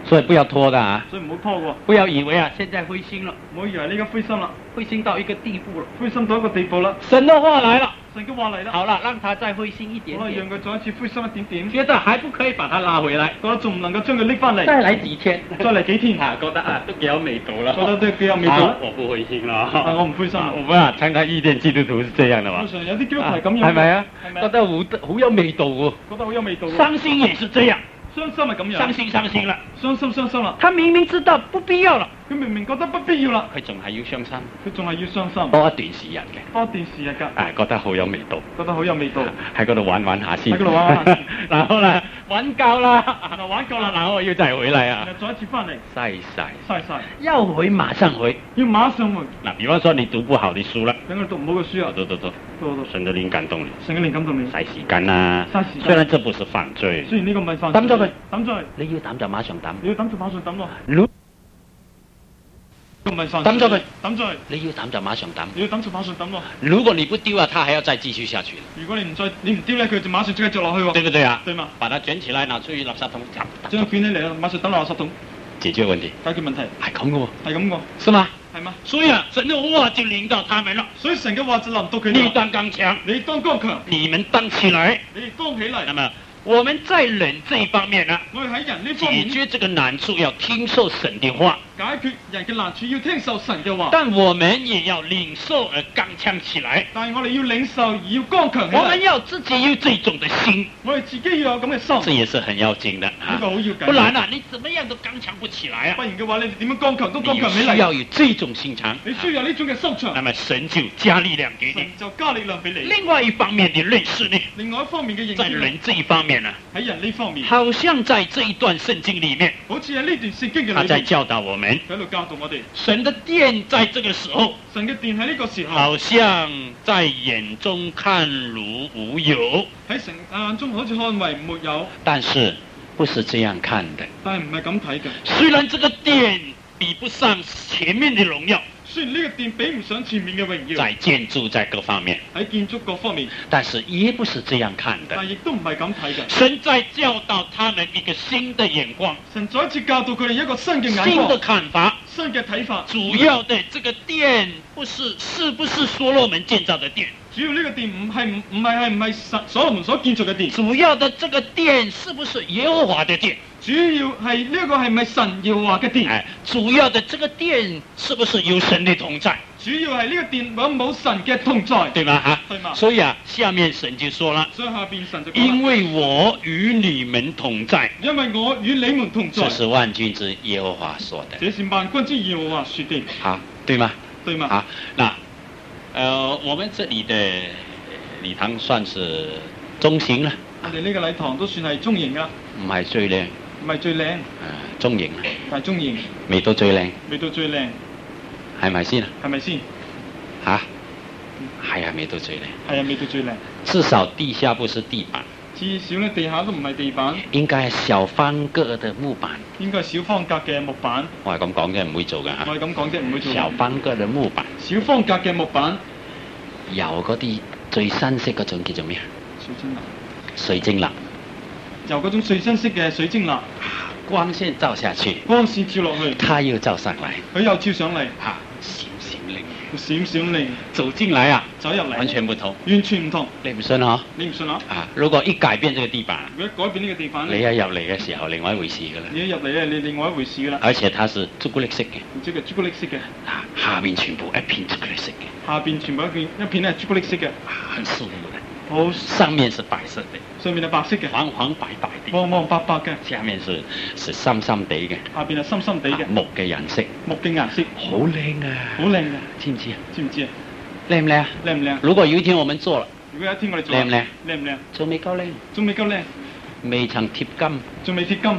S1: 所以不要拖的啊，
S5: 所以唔好拖喎。
S2: 不要以为啊，现在灰心了，
S5: 唔好以為呢家灰心啦，
S2: 灰心到一个地步了，
S5: 灰心到一個地步啦。
S2: 神的话来了，
S5: 神嘅話嚟啦，
S2: 好了，让他再灰心一点
S5: 好啦，讓
S2: 点，
S5: 佢再一次灰心一點點，
S2: 觉得还不可以把他拉回来，
S5: 覺得仲唔能夠將佢拎翻嚟，
S2: 再来几天，
S5: 再嚟幾天，
S2: 啊，觉得啊都幾有味道了，
S5: 覺得都幾有味道啦。
S2: 我不灰心了，
S5: 啊，我唔灰心啦。
S1: 我們啊常常遇見基督徒是這樣的嘛
S5: 通，常有啲基督徒係咁樣，
S1: 係咪啊？
S5: 係咪
S1: 覺得好有味道喎。
S5: 覺得好有味道喎。
S2: 伤心也是这样，
S5: 傷心係咁樣，
S2: 傷心了，
S5: 傷心啦。
S2: 他明明知道不必要了，
S5: 佢明明覺得不必要啦，
S1: 佢仲係要傷心，
S5: 佢仲係要傷心，
S1: 多一段時日嘅，
S5: 多一段時日㗎，
S1: 覺得好有味道，
S5: 覺得好有味道。
S1: 喺嗰度玩玩下先，
S5: 喺嗰度玩玩下先
S1: 然後呢玩夠啦，
S5: 嗱，玩夠啦，
S1: 然後要再回來啊
S5: 然後，再一次翻嚟，
S1: 嘥晒。
S5: 嘥晒，
S2: 要回马上回。
S5: 要馬上回。
S1: 嗱，比方說你讀不好的書啦，
S5: 等佢讀唔好嘅書啊，
S1: 讀，
S5: 讀，
S1: 神的靈感動你，
S5: 神嘅靈感動你。
S1: 嘥時間啦
S5: 嘥時間。
S1: 雖然這不是犯罪，
S5: 雖然呢個唔係犯罪，
S1: 抌咗佢，
S5: 抌咗佢，
S1: 你要抌就馬上抌，
S5: 你要抌就馬上抌咯。
S1: 如
S5: 呢個唔係犯罪，
S1: 抌咗佢，
S5: 抌咗佢，
S1: 你要抌就馬上抌。
S5: 你要抌就馬上抌咯。
S1: 如果你不丟啊，它還要再繼續下去，
S5: 如果你唔丟咧，佢就馬上繼續落去喎。
S1: 對不對啊？
S5: 對嘛？
S1: 把它捲起來，拿出去垃圾桶，
S5: 將佢捲起嚟啦，馬上抌落垃圾桶，
S1: 解決問題。
S5: 解決問題。
S1: 係咁嘅喎，
S5: 係咁喎，
S1: 是嗎？
S5: 係嘛？
S2: 所以啊，神的話就臨到他們了。
S5: 所以神嘅話就臨到佢
S2: 你
S5: 哋啦。
S2: 當剛強，
S5: 你當剛強，
S2: 你們當起來。
S5: 你哋當起嚟。
S2: 那麼我們在人這一方面呢，
S5: 我哋喺人呢方
S2: 解
S5: 面
S2: 決這個難處要聽受神的話，
S5: 解決人嘅難處，要聽受神嘅話。
S2: 但我們也要領受而剛強起來。
S5: 但係我哋要領受，而要剛強起
S2: 我們
S5: 嚟。
S2: 要自己有這種的心，
S5: 我哋自己要有咁嘅心。
S1: 這也是很要緊的
S5: 呢
S1: 啊
S5: 個。好要緊。
S2: 不然啊，你怎麼樣都剛強不起來啊
S5: 不。然嘅話，你哋點樣剛強都剛
S1: 你
S5: 強起嚟。
S1: 需要有這種心腸，
S5: 你需要有呢種嘅心腸，
S2: 那麼神就加力量給
S5: 神
S2: 你。
S5: 就加力量俾你。
S2: 另外一方面的認識呢，
S5: 另外一方面嘅認
S2: 在
S5: 識
S2: 人這一方面呢，
S5: 喺人呢方面，
S2: 好像在這一段聖經裡面，
S5: 好似喺呢段聖經嘅裏面，
S2: 他在教導我們，
S5: 喺度教導我哋。
S2: 神的殿在這個時候，
S5: 神嘅殿喺呢個時候，
S2: 好像在眼中看如無有，
S5: 喺神眼中好似看為沒有，
S1: 但是不是這樣看的。
S5: 但係唔係咁睇嘅。
S2: 雖然這個殿比不上前面的榮耀，
S5: 雖然呢個殿比唔上前面嘅榮耀，
S1: 在建築在各方面，
S5: 喺建築各方面，
S1: 但是也不是這樣看的。
S5: 但亦都唔係咁睇嘅。
S2: 神在教導他們一個新的眼光、
S5: 神再一次教導佢哋一個新嘅眼
S2: 新的
S5: 光、
S2: 看法。
S5: 新嘅睇法。
S2: 主要的這個殿是不是所羅門建造的殿？
S5: 主要呢個殿唔係所羅門所建造嘅殿，
S2: 主要的這個殿是不是耶和華的殿？
S5: 主要係呢一個係咪神耶和華嘅殿？
S2: 哎，主要的這個殿是不是有神的同在？
S5: 主要係呢個殿有冇神嘅同在？
S2: 對嗎？啊，
S5: 對嘛？
S2: 所以啊，下面神就說了，
S5: 所以下邊神就講
S2: 因為我與你們同在，
S5: 因為我與你們同在，
S1: 這是萬軍之耶和華說的。
S5: 這是萬軍之耶和華說的，
S1: 好，對嗎？
S5: 對嗎？
S1: 好，那我們這裏的禮堂算是中型啦，
S5: 我哋呢個禮堂都算係中型噶，
S1: 唔係最靚，
S5: 唔係最靚，
S1: 中型啦，
S5: 但係中型，
S1: 未到最靚，
S5: 未到最靚，
S1: 係咪先啊？
S5: 係咪先？
S1: 嚇，係啊，未到最靚，
S5: 係啊，未到最靚。
S1: 至少地下不是地板，
S5: 至少咧地下都唔係地板，
S1: 應該係小方格的木板。
S5: 應該係小方格嘅木板。
S1: 我係咁講啫，唔會做㗎嚇。
S5: 我係咁講啫，唔會做。
S1: 小方格嘅木板，
S5: 小方格嘅木板，
S1: 有嗰啲最新式嗰種叫做咩啊？
S5: 水晶蠟，
S1: 水晶蠟，
S5: 由嗰種最新式嘅水晶蠟，
S1: 光線照下去，
S5: 光線照落去，
S1: 它又照上嚟，
S5: 佢又照上嚟，
S1: 嚇，閃閃靈，
S5: 閃閃靈，
S1: 走進來啊，
S5: 走入嚟，
S1: 完全不同。
S5: 完全唔同。
S1: 你唔信嗬？
S5: 你唔信啊？
S1: 啊，如果一改變這個地板，
S5: 如果改變呢個地板
S1: 你一
S5: 咧，
S1: 入嚟嘅時候，另外一回事㗎啦。
S5: 你一入嚟咧，你另外一回事噶啦。
S1: 而且它是朱古力色嘅，
S5: 即係朱古力色嘅，
S1: 啊，下面全部一片朱古力色嘅，
S5: 下邊全部一片咧係朱古力色嘅，
S1: 很舒服的。
S5: 好
S1: 上面是白色的，
S5: 上面係白色嘅，
S1: 黃黃白白的，
S5: 黃黃白白嘅，
S1: 下面是深深地嘅，
S5: 下邊係深深地嘅，
S1: 木嘅顏色，
S5: 木嘅顏色，
S1: 好靚啊！
S5: 好靚嘅，
S1: 知唔知啊？
S5: 知唔知啊？
S1: 靚唔靚啊？
S5: 靚唔靚？
S1: 如果有一天我們做了，
S5: 如果有一天我哋做，
S1: 靚唔靚？
S5: 靚唔靚？
S1: 仲未夠靚，
S5: 仲未夠靚，
S1: 未曾貼金。
S5: 仲未貼金。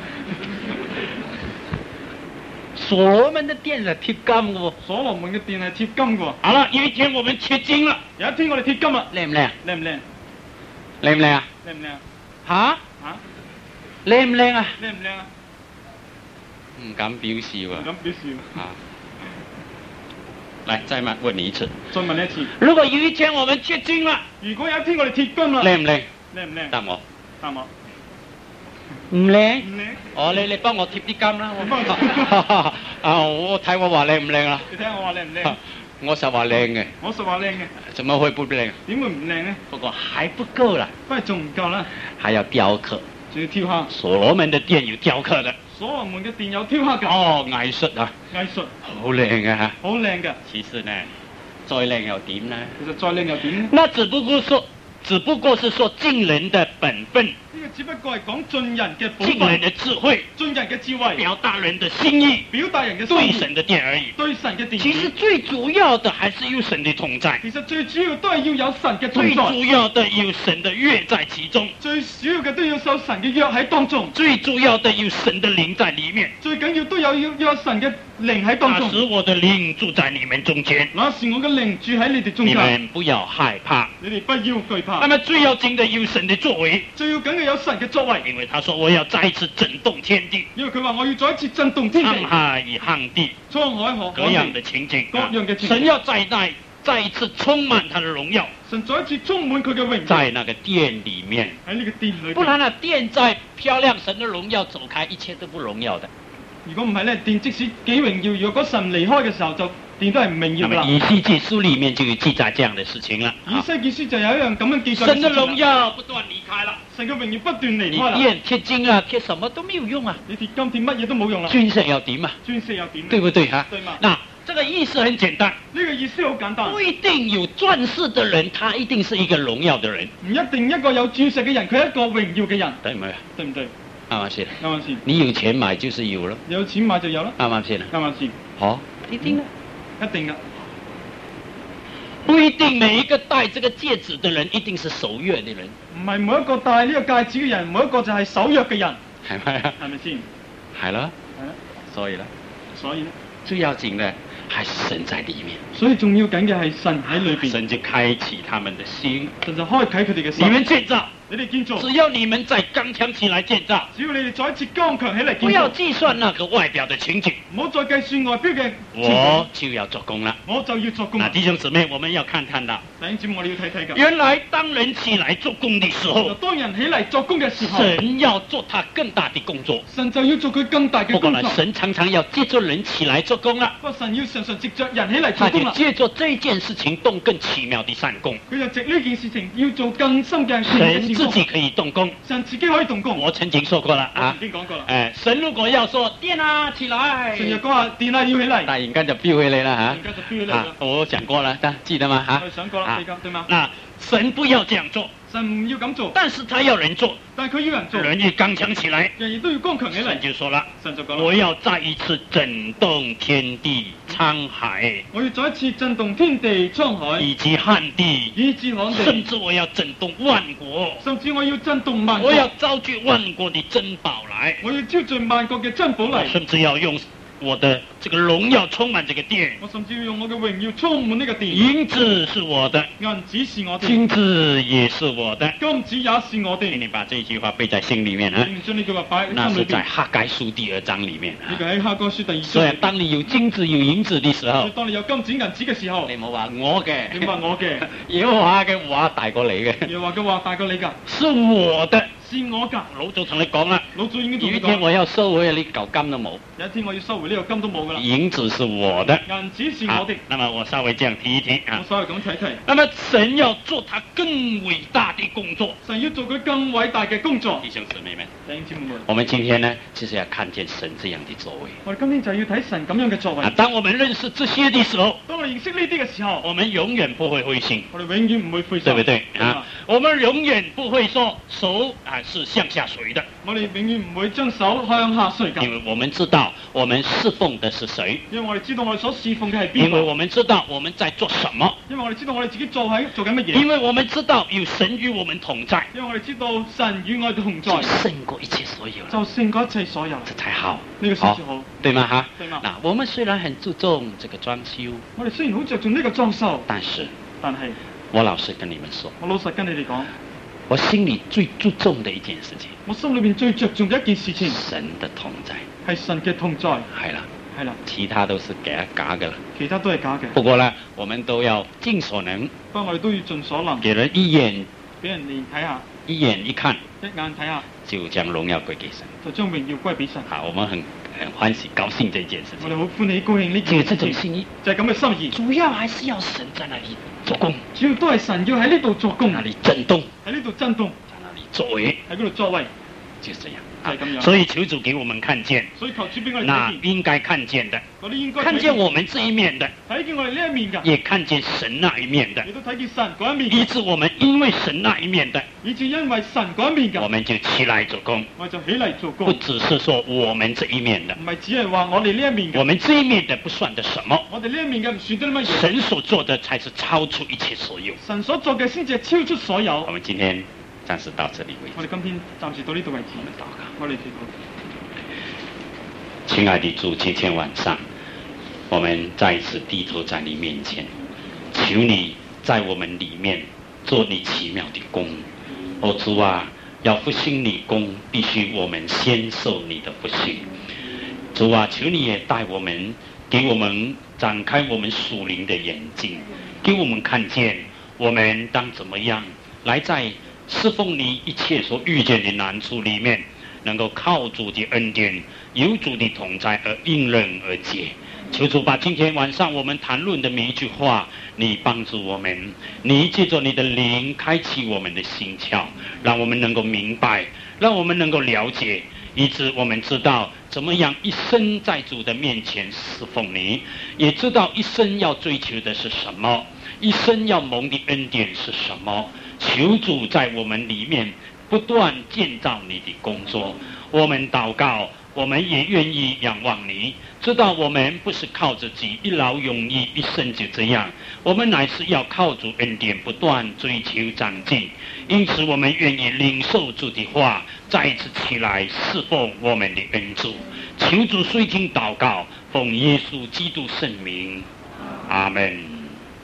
S1: 所羅門的殿係貼金嘅喎。
S5: 所羅門嘅殿係貼金嘅喎。
S2: 好了，有一天我們貼金了，
S5: 有一天我哋貼金啦，
S1: 靚唔靚啊？
S5: 靚唔靚？
S1: 靚唔靚啊？
S5: 靚唔靚啊？
S1: 嚇？
S5: 嚇？
S1: 靚唔靚啊？
S5: 靚唔靚啊？
S1: 唔敢表示喎。
S5: 唔敢表示。
S1: 啊！來，再問你一次，
S5: 再問你一次，
S2: 如果有一天我們貼金了，
S5: 如果有一天我哋貼金啦，
S1: 靚唔靚？
S5: 靚唔靚？
S1: 答我。
S5: 答我。
S2: 唔靚。
S5: 唔靚。
S1: 哦，你幫我貼啲金啦。
S5: 我幫你
S1: 我睇我話靚唔靚啦？
S5: 你睇下我話靚唔靚？
S1: 我實話靚嘅。
S5: 我實話靚嘅。
S1: 怎麼會不靚？
S5: 點會唔靚呢？
S1: 不過還不夠啦。
S5: 不過仲唔夠啦？
S1: 還要雕刻。
S5: 仲要雕刻。
S1: 所羅門的殿有雕刻的。
S5: 所羅門嘅殿有雕刻㗎。
S1: 哦，藝術啊。
S5: 藝術。
S1: 好靚嘅嚇。
S5: 好靚嘅。
S1: 其實呢，再靚又點呢？
S5: 其實再靚又點呢？
S2: 那只不過是說盡人的本分。
S5: 呢個只不過係講盡人嘅本分。
S2: 盡人的智慧。
S5: 盡人嘅智慧。
S2: 表達人的心意。
S5: 表達人嘅心意。
S2: 對神的殿而已。
S5: 對神嘅殿。
S2: 其實最主要的還是有神的同在。
S5: 其實最主要都係要有神嘅同在。
S2: 最主要的有神的約在其中。
S5: 最主要嘅都要受神嘅約喺當中。
S2: 最主要的有神的靈在裡面。
S5: 最緊要都有神嘅靈喺當中。
S2: 那時我的靈住在你們中間。
S5: 那時我嘅靈住喺你哋中間。
S2: 你們不要害怕。
S5: 你哋不要懼怕。
S2: 那麼最要緊的有神的作為。
S5: 最要緊嘅有神嘅作為。
S2: 因為他說我要再一次震動天地。
S5: 因為佢話我要再一次震動天地。
S2: 滄海與旱地。
S5: 滄海河。
S2: 各樣的情景。
S5: 各樣嘅情景。
S2: 神要再一次充滿他的榮耀。
S5: 神再一次充滿佢嘅榮耀。
S2: 在那個殿裡面。
S5: 喺呢個殿裏。
S2: 不然呢，殿再漂亮，神的榮耀走開，一切都不榮耀的。
S5: 如果唔係咧，殿即使幾榮耀，如果神離開嘅時候，就殿都係唔榮耀啦。
S2: 以西結書裡面就有記載這樣的事情啦。
S5: 以西結書就有一樣咁樣記載。
S2: 神的榮耀不斷離開了，
S5: 神嘅榮耀不斷離開啦。
S2: 你殿貼金啊，貼什麼都沒有用啊。
S5: 你貼金貼乜嘢都冇用啦。
S2: 鑽石要點啊？
S5: 鑽石要點？
S2: 對不對啊？
S5: 對嘛。
S2: 那這個意思很簡單。
S5: 呢個意思好簡單。
S2: 不一定有鑽石的人，他一定是一個榮耀的人。
S5: 唔一定一個有鑽石嘅人，佢係一個榮耀嘅人。
S2: 對唔對？
S5: 對唔對？
S2: 啱唔啱先？
S5: 啱唔啱先？
S2: 你有錢買就是有咯。
S5: 有錢買就有啦。
S2: 啱唔啱先？
S5: 啱唔啱先？
S2: 好，一定啦。
S5: 一定噶。
S2: 不一定每一個戴這個戒指的人一定是守約的人。
S5: 唔係每一個戴呢個戒指嘅人，每一個就係守約嘅人。
S2: 係咪啊？
S5: 係咪先？
S2: 係咯。
S5: 係啦。
S2: 所以咧。
S5: 所以咧。
S2: 最要緊嘅係神在裡面。
S5: 所以重要緊嘅係神喺裏邊。
S2: 神就開啟他們的心。
S5: 神就開啟佢哋嘅心。
S2: 你們建造。
S5: 你哋建造，
S2: 只要你們再剛強起來建造，
S5: 只要你哋再一次剛強起嚟建造，
S2: 不要計算那個外表的情景，
S5: 唔好再計算外表嘅情景，
S2: 我就要做工啦。
S5: 我就要做工。
S2: 那弟兄姊妹，我們要看到，
S5: 弟兄姊妹，我哋要睇睇㗎。
S2: 原來當人起來做工的時候，
S5: 當人起嚟做工嘅時候，
S2: 神要做他更大的工作，
S5: 神就要做佢更大嘅工作。
S2: 不過呢，神常常要借助人起來做工啦。
S5: 不過神要常常藉着人起嚟做工啦。
S2: 他就借助這件事情動更奇妙的善工。
S5: 佢就藉呢件事情要做更深嘅善
S2: 神自己可以動工。
S5: 神自己可以動工。
S2: 我曾經說過了啊。
S5: 曾經講過啦。
S2: 神如果要說殿啊起來，
S5: 神就講話殿啊要起嚟，
S2: 突然間就飆起嚟啦嚇。
S5: 突然間就飆起嚟啦。
S2: 我講過了，記得嗎？
S5: 我講過啦，對嗎？
S2: 那神不要這樣做。
S5: 神唔要咁做，
S2: 但是他要人做，
S5: 但係佢要人做，
S2: 人要剛強起來，
S5: 人亦都要剛強起嚟。
S2: 神就說了，
S5: 神就講啦，
S2: 我要再一次震動天地滄海，
S5: 我要再一次震動天地滄海，
S2: 以及旱地，
S5: 以至旱地，
S2: 甚至我要震動萬國，
S5: 甚至我要震動萬國，
S2: 我要召集萬國的珍寶來，
S5: 我要招聚萬國嘅珍寶嚟，
S2: 甚至要用我的這個榮耀充滿這個殿，
S5: 我甚至要用我嘅榮耀充滿呢個殿。
S2: 銀子是我的，
S5: 銀子是我的，
S2: 金子也是我的，
S5: 金子也是我的。
S2: 你把這句話背在心裏面啊！
S5: 將呢句話擺喺心裏邊。
S2: 那是在哈該書第2章裡面。
S5: 呢個喺哈該書第2章。
S2: 所以當你有金子有銀子的時候，
S5: 當你有金子銀子嘅時候，
S2: 你冇話我嘅，
S5: 你話我嘅，
S2: 耶和華嘅話大過你嘅，
S5: 耶和華嘅話大過你㗎，
S2: 是我的。
S5: 是我㗎。
S2: 老早同你講啦，
S5: 老早已經同你講。
S2: 有一天我要收回呢嚿金都冇。
S5: 有一天我要收回呢個金都冇㗎啦。
S2: 銀子是我的，
S5: 銀子是我的。
S2: 那麼我稍微這樣提一提啊。
S5: 我稍微咁睇睇。
S2: 那麼神要做他更偉大的工作。
S5: 神要做佢更偉大嘅工作。
S2: 弟兄姊妹們，
S5: 弟兄姊妹們，
S2: 我們今天呢，就是要看見神這樣的作為。
S5: 我哋今天就要睇神咁樣嘅作為。
S2: 當我們認識這些的時候，
S5: 當我哋認識呢啲嘅時候，
S2: 我們永遠不會灰心。
S5: 我哋永遠唔會灰心，
S2: 對不對啊？我們永遠不會說手是向下垂的。
S5: 我哋永遠唔會將手向下垂㗎。
S2: 因為我們知道我們侍奉的是誰。
S5: 因為我哋知道我哋所侍奉嘅係邊個。
S2: 因為我們知道我們在做什麼。
S5: 因為我哋知道我哋自己做緊乜嘢。
S2: 因為我們知道有神與我們同在。
S5: 因為我哋知道神與我哋同在。
S2: 就勝過一切所有。
S5: 就勝過一切所有。
S2: 這才好。
S5: 呢個先至好。
S2: 對嗎？哈。
S5: 對嗎？
S2: 嗱，我們雖然很注重這個裝修。
S5: 我哋雖然好着重呢個裝修。
S2: 但是
S5: 我
S2: 老實跟你們說。
S5: 我老實跟你哋講。
S2: 我心裏最注重的一件事情，
S5: 我心裏面最着重嘅一件事情，
S2: 神的同在，
S5: 係神嘅同在，
S2: 係啦，其他都是假嘅啦，
S5: 其他都係假嘅。
S2: 不過呢，我們都要盡所能，
S5: 不過我哋都要盡所能，
S2: 給人一眼，
S5: 俾人哋睇下，
S1: 一眼一看，
S5: 一眼睇下
S1: 就將榮耀歸給神。
S5: 就將榮耀歸俾神。
S1: 好，我們很歡喜、高興這件事情。
S5: 我哋好歡喜、高興呢件事情。
S1: 就這種心意，
S5: 就係咁嘅心意。
S2: 主要還是要神在那裡做工，
S5: 主要都係神要喺呢度做工，
S1: 那裡震動，
S5: 喺呢度震動，
S1: 在那裡作為，
S5: 喺嗰度作為，
S1: 就是這樣。
S5: 就係咁樣。
S1: 所以求主給我們看見，
S5: 所以求主俾我哋
S1: 那
S5: 睇見，
S1: 應該看見的，
S5: 嗰啲應該
S1: 看見我們這一面的，
S5: 睇見我哋呢一面㗎，
S1: 也看見神那一面的，
S5: 亦都睇見神嗰一面，
S1: 以致我們因為神那一面的，
S5: 以至因為神嗰一面㗎，
S1: 我們就起來做工。
S5: 我就起嚟做工。
S1: 不只是說我們這一面的，
S5: 唔係只係話我哋呢一面嘅，
S1: 我們這一面的不算得什麼，
S5: 我哋呢一面嘅唔算得乜嘢。
S1: 神所做的才是超出一切所有。
S5: 神所做嘅先至係超出所有。
S1: 我們今天暫時到這裡為止。
S5: 我哋今天暫時到呢度為止。
S1: 禱告。
S5: 我哋祈禱。
S1: 親愛的主，今天晚上我們再一次低頭在你面前，求你在我們裡面做你奇妙的工。哦，主啊，要復興你工，必須我們先受你的復興。主啊，求你也帶我們，給我們展開我們屬靈的眼睛，給我們看見我們當怎麼樣來在侍奉你一切所遇見的難處裡面，能夠靠主的恩典，有主的同在而迎刃而解。求主把今天晚上我們談論的每一句話，你幫助我們，你借着你的靈開啟我們的心竅，讓我們能夠明白，讓我們能夠了解，以致我們知道怎麼樣一生在主的面前侍奉你，也知道一生要追求的是什麼，一生要蒙的恩典是什麼。求主在我們裡面不斷建造你的工作，我們禱告，我們也願意仰望你，知道我們不是靠自己一勞永逸一生就這樣，我們乃是要靠主恩典不斷追求長進。因此我們願意領受主的話，再一次起來侍奉我們的恩主。求主垂聽禱告，奉耶穌基督聖名，阿們。